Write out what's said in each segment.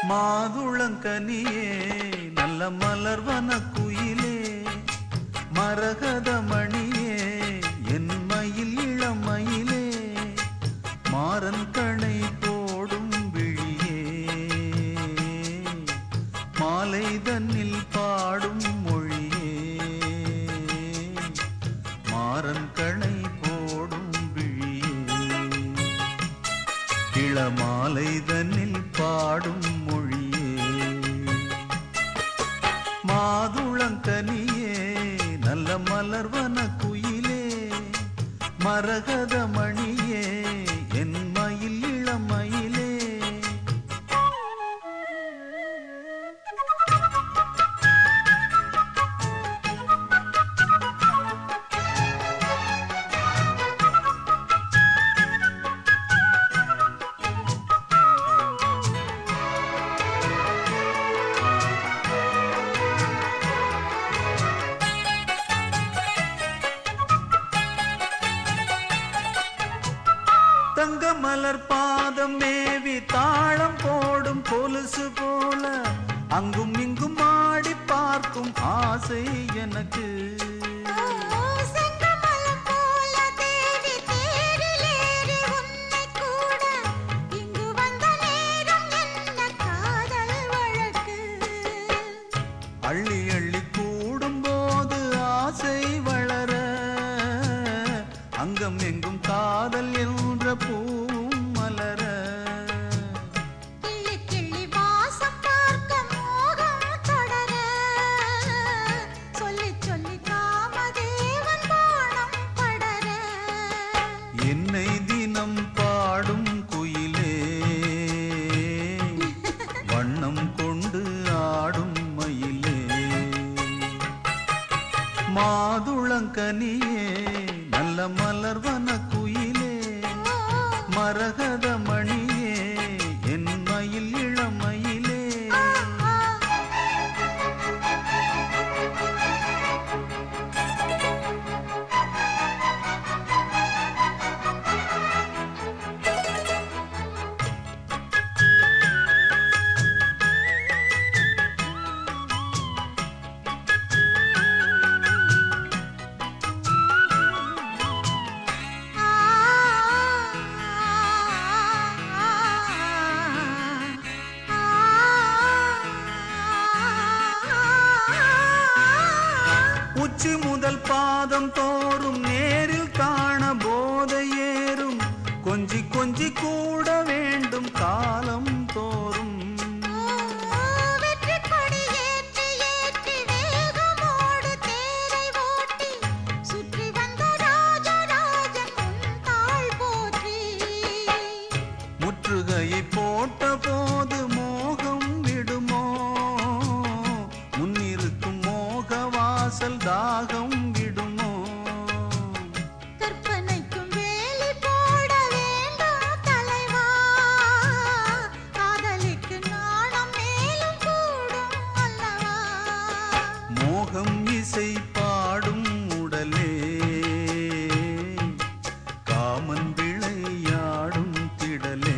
மாதுளங்கனியே நல்ல மலர்வன குயிலே மரகத மணியே என் மயில் இளமயிலே மாறன் கணை போடும் விழியே மாலை தன்னில் பாடும் மொழியே மாறன் கணை போடும் விழியே இளமாலை தன்னில் பாடும் மாதுளங்கனியே நல்ல மலர்வன குயிலே மரகத மணியே என் மயில் இளமயிலே தங்க மலர் பாதம் மேவி தாளம் போடும் கொலுசு போல அங்கும் இங்கும் ஆடி பார்க்கும் ஆசை எனக்கு அள்ளி அள்ளி கூடும் போது ஆசை வளர அங்கம் எங்கும் காதல் என்ற பூம் மலர கிள்ளி கிள்ளி வாசம் பார்க்க மோகம் தொடர சொல்லி சொல்லி காமதேவன் பாணம் படர என்னை தினம் பாடும் குயிலே வண்ணம் கொண்டு ஆடும் மயிலே மாதுளங்கனியே நல்ல மலர்வன குயிலே மரகத மணியே என் மயில் இளமயிலே உச்சி முதல் பாதம் தோறும் நேரில் காண போதை ஏறும் கொஞ்சி கொஞ்சி கூட வேண்டும் காலம் தோறும் வெற்றி கொடி ஏற்றி ஏற்றி வேகமோடு தேரை ஓட்டி சுற்றி வந்த ராஜராஜன் உன் தாள் போற்றி முற்றுகையை போட்ட போது மோகம் விடுமோ முன்னிருக்கும் மோக வாசல் தாகம் விடுமோ கற்பனைக்கும் வேலி போட வேண்டாம் தலைவா காதலிக்கு நாணம் மேலும் கூடும் அல்லவா மோகம் இசை பாடும் உடலே காமன் விளையாடும் திடலே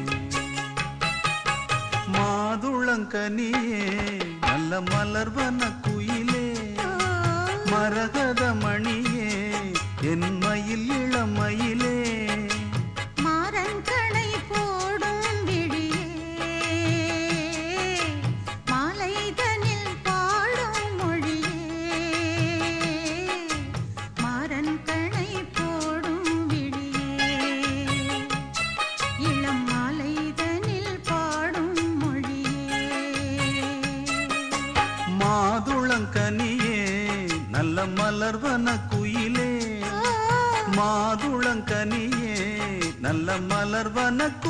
மாதுளங்கனியே நல்ல மலர்வன குயிலே மரகத மணியே என் மயில் இளமயிலே மாறன் கணை போடும் விழியே மாலை தனில் பாடும் மொழியே மாறன் கணை போடும் விழியே இளம் மாலை தனில் பாடும் மொழியே மாதுளங்கனியே நல்ல மலர்வன குயிலே மாதுளங்கனியே நல்ல மலர்வன